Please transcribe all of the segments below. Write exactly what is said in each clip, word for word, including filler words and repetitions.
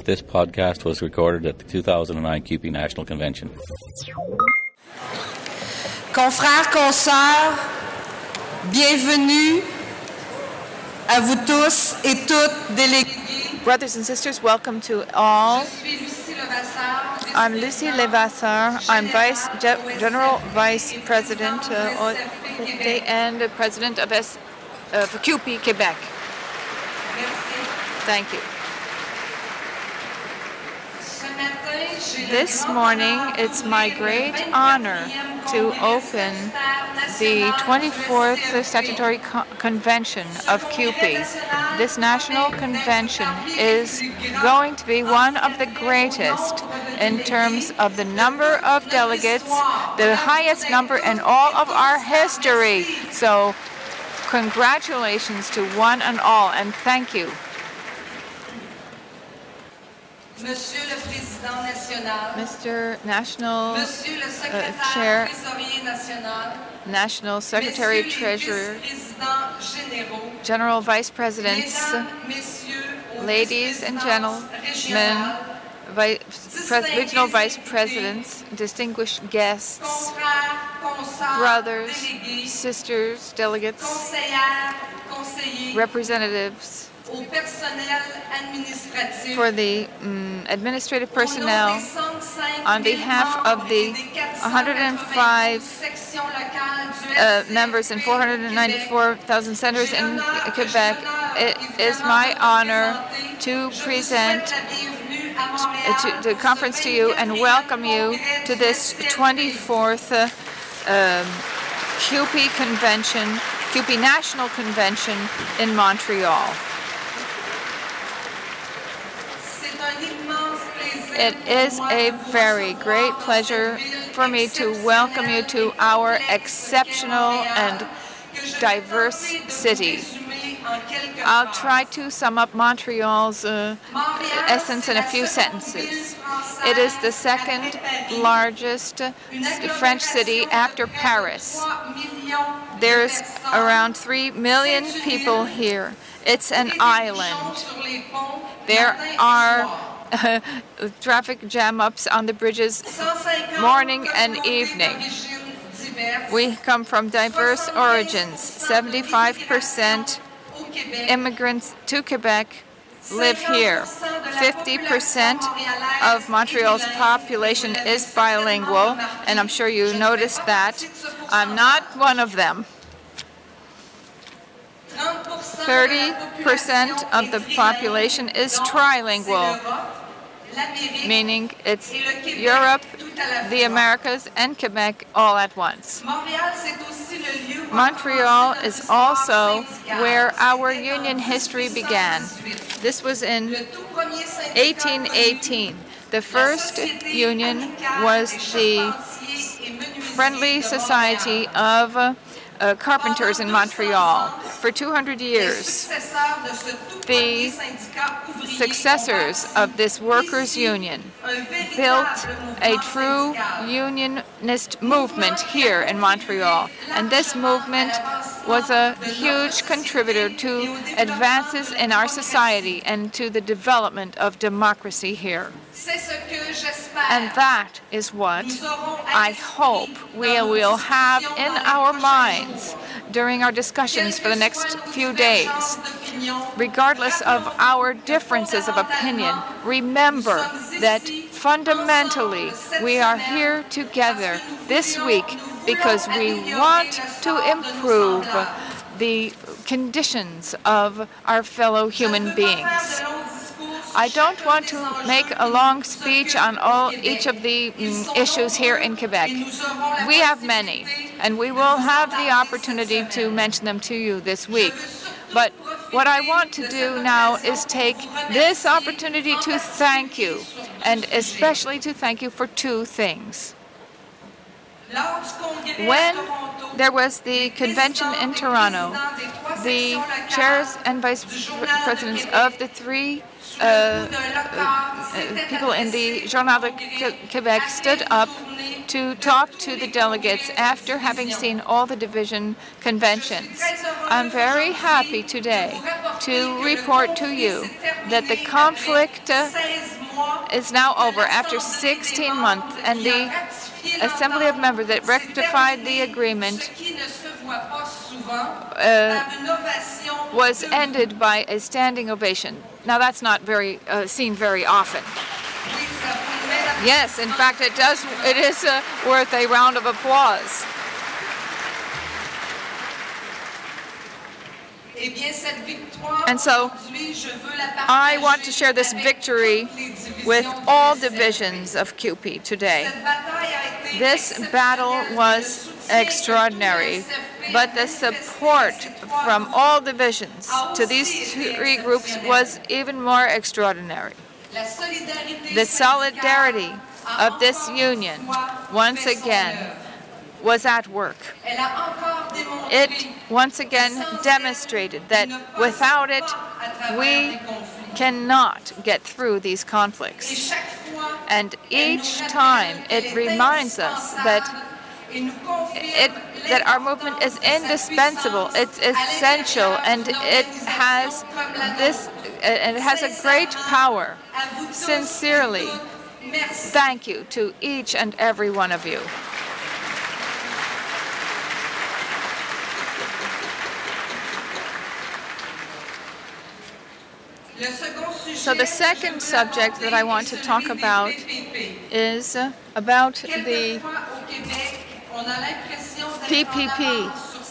This podcast was recorded at the two thousand nine C U P E National Convention. Confrères, consoeurs, bienvenue à vous tous et toutes délégués. Brothers and sisters, welcome to all. I'm Lucie Levasseur. I'm Vice General Vice President uh, and President of S, uh, for C U P E Quebec. Thank you. This morning, it's my great honor to open the twenty-fourth Statutory Co- Convention of C U P E. This national convention is going to be one of the greatest in terms of the number of delegates, the highest number in all of our history. So, congratulations to one and all, and thank you. Monsieur le Président National, Mister National Monsieur le Secrétaire uh, Chair, Trésorier National, National Secretary Messieurs Treasurer, les Vice-Présidents Généraux, General Vice Presidents, Mesdames, Messieurs, aux ladies and gentlemen, régionales, vice, pres, regional vice presidents, distinguished guests, confrères, consoeurs, brothers, délégués, sisters, delegates, conseillères, conseillers, representatives, au personnel administratif, for the um, administrative au nom personnel, des cent-cinq on mille behalf of membres the et des quatre cent one hundred five sections locales du uh, S C members and four hundred ninety-four thousand senators J'ai in l'honneur- Quebec, j'ai l'honneur it et is vraiment my de honor présenter. to Je vous present souhaite la bienvenue à uh, Montréal to the pour conference ce to you and vingt-quatrième welcome you congrès to du this S C P. twenty-fourth uh, um, C U P E convention, C U P E National Convention in Montreal. C'est un immense plaisir It pour is moi a de vous very recevoir great dans pleasure cette ville for me to welcome you to exceptionnelle our et complexe exceptional qu'est Montréal, and que je vais diverse tenter de vous city. résumer en quelques I'll phrases. try to sum up Montreal's uh, Montréal, essence in c'est a la few seconde sentences. ville française It is the après second Paris. largest uh, Une French city agglomération de after près de Paris. trois millions de There's personnes. around three million C'est une people île. here. It's an Des island. bouchons sur les ponts, There matin et are soir. uh, traffic jam-ups on the bridges cent cinquante morning and communautés evening. d'origine diverses. We come from diverse origins. seventy-five percent Au Québec, immigrants to Quebec live here. fifty percent of Montreal's population is bilingual, and I'm sure you noticed that. I'm not one of them. thirty percent of the population is trilingual, meaning it's Europe, the Americas, and Quebec all at once. Montreal is also where our union history began. This was in eighteen eighteen. The first union was the Friendly Society of uh, uh, Carpenters in Montreal. For two hundred years, the successors of this workers' union built a true unionist movement here in Montreal. And this movement was a huge contributor to advances in our society and to the development of democracy here. And that is what I hope we will have in our minds during our discussions for the next few days. Regardless of our differences of opinion, remember that fundamentally we are here together this week because we want to improve the conditions of our fellow human beings. I don't want to make a long speech on all each of the mm, issues here in Quebec. We have many, and we will have the opportunity to mention them to you this week. But what I want to do now is take this opportunity to thank you, and especially to thank you for two things. When there was the convention in Toronto, the chairs and vice presidents of the three Uh, uh, people in the Journal de Québec stood up to talk to the delegates after having seen all the division conventions. I'm very happy today to report to you that the conflict uh, is now over after sixteen months, and the Assembly of Members that rectified the agreement uh, was ended by a standing ovation. Now that's not very uh, seen very often. Yes, in fact, it does. It is uh, worth a round of applause. And so I want to share this victory with all divisions of C U P E today. This battle was extraordinary, but the support from all divisions to these three groups was even more extraordinary. The solidarity of this union, once again, was at work. It once again demonstrated that without it, we cannot get through these conflicts. And each time it reminds us that it, that our movement is indispensable, it's essential, and it has this, and it has a great power. Sincerely, thank you to each and every one of you. So the second subject that I want to talk about is uh, about the P P P.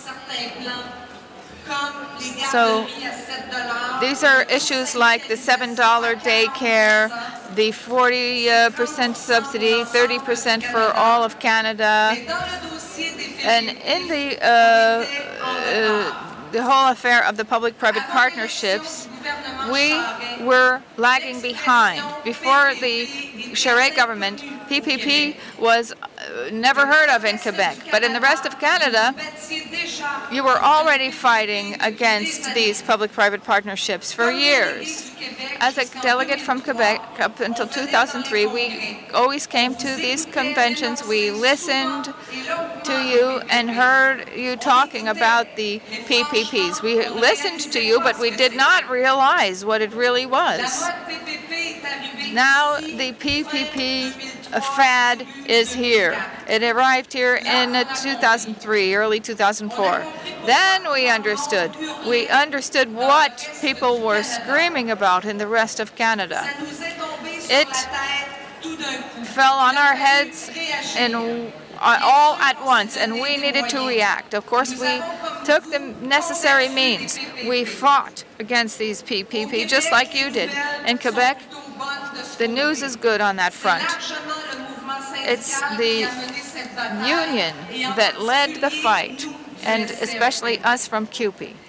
So these are issues like the seven dollar daycare, the forty percent subsidy, thirty percent for all of Canada, and in the uh, uh, the whole affair of the public-private partnerships, we were lagging behind. Before the Charest government, P P P was uh, never heard of in Quebec. But in the rest of Canada, you were already fighting against these public-private partnerships for years. As a delegate from Quebec up until two thousand three, we always came to these conventions. We listened to you and heard you talking about the P P Ps. We listened to you, but we did not realize what it really was. Now the P P P fad is here. It arrived here in two thousand three, early two thousand four. Then we understood. We understood what people were screaming about in the rest of Canada. It fell on our heads and all at once, and we needed to react. Of course, we took the necessary means. We fought against these P P P, just like you did. In Quebec, the news is good on that front. It's the union that led the fight, and especially us from C U P E.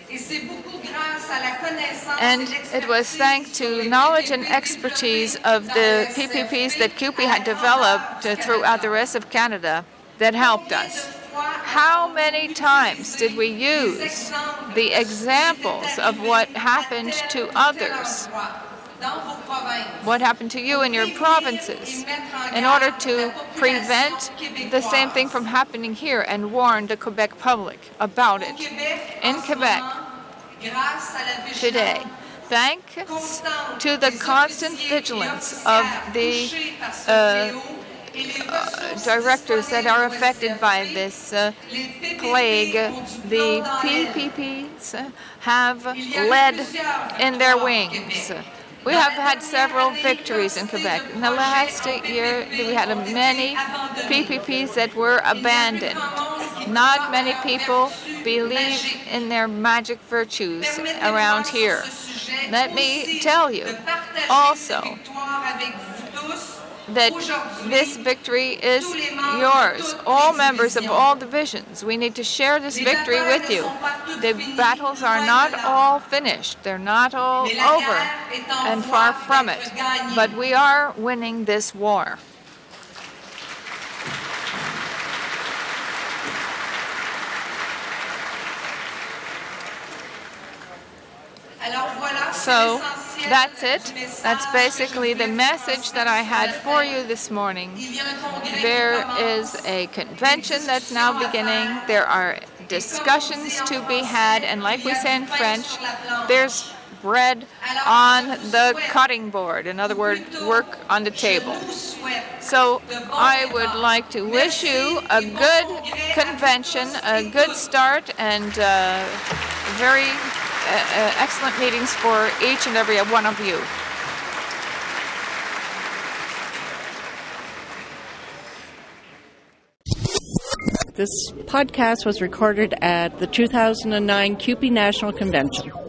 And it was thanks to knowledge and expertise of the P P Ps that C U P E had developed throughout the rest of Canada that helped us. How many times did we use the examples of what happened to others, what happened to you in your provinces, in order to prevent the same thing from happening here and warn the Quebec public about it? In Quebec, today, thanks to the constant vigilance of the uh, uh, directors that are affected by this uh, plague, the P P Ps have led in their wings. We have had several victories in Quebec. In the last year, we had many P P Ps that were abandoned. Not many people believe in their magic virtues around here. Let me tell you also that this victory is yours, all members of all divisions. We need to share this victory with you. The battles are not all finished. They're not all over, and far from it. But we are winning this war. So that's it. That's basically the message that I had for you this morning. There is a convention that's now beginning. There are discussions to be had, and like we say in French, there's bread on the cutting board. In other words, work on the table. So I would like to wish you a good convention, a good start, and uh, very uh, excellent meetings for each and every one of you. This podcast was recorded at the two thousand nine C U P E National Convention.